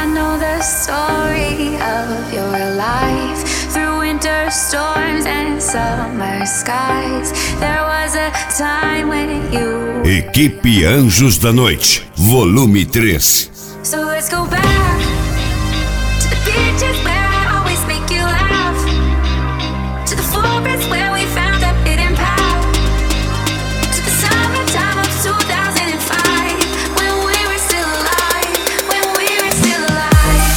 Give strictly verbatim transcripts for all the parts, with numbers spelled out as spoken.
know the story of your life. Through winter storms and summer skies, there was a time when you. Equipe Anjos da Noite, volume três. So let's go back to the beaches where I always make you laugh, to the forest where we found a hidden path, to the summertime of two thousand five, when we were still alive, when we were still alive.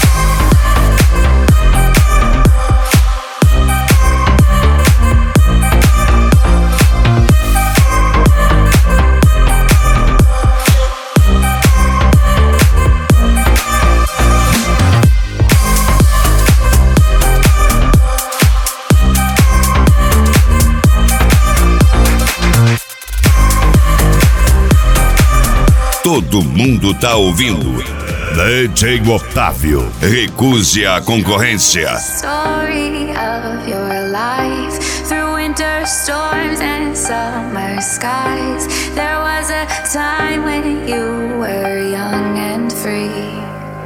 Todo mundo tá ouvindo. D J Otávio, recuse a concorrência. Story of your life. Through winter storms and summer skies, there was a time when you were young and free.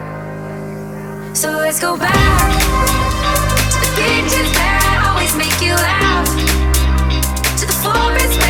So let's go back to the beaches where I always make you laugh, to the forest where